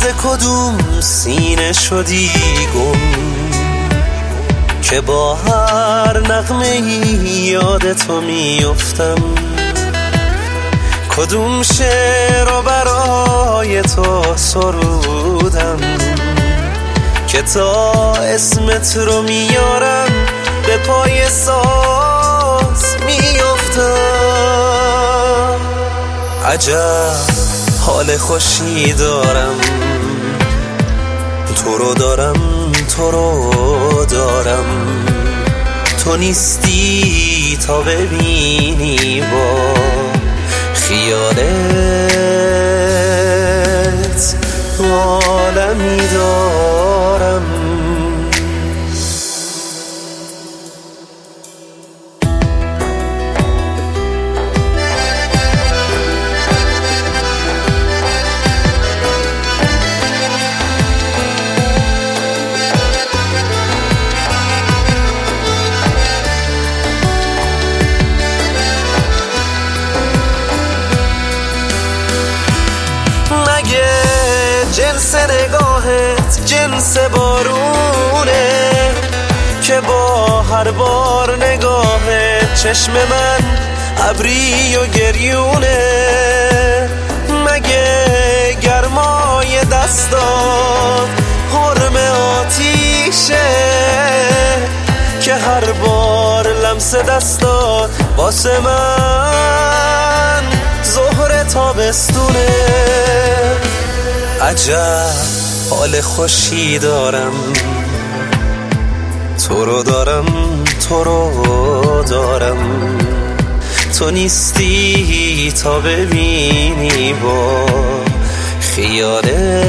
کدوم سینه شدی گم که با هر نغمه یاد تو میافتم؟ کدوم شعر رو برای تو سرودم که تا اسمت رو میارم به پای ساز میافتم؟ عجب حال خوشی دارم، تو رو دارم، تو رو دارم، تو نیستی تا ببینی با خیالت عالمی دارم. جنس نگاهت جنس بارونه که با هر بار نگاهت چشم من ابری و گریونه؟ مگه گرمای دستات حرم آتیشه که هر بار لمس دستات واسه من ظهر تابستونه؟ عجب حال خوشی دارم، تو رو دارم، تو رو دارم، تو نیستی تا ببینی با خیالت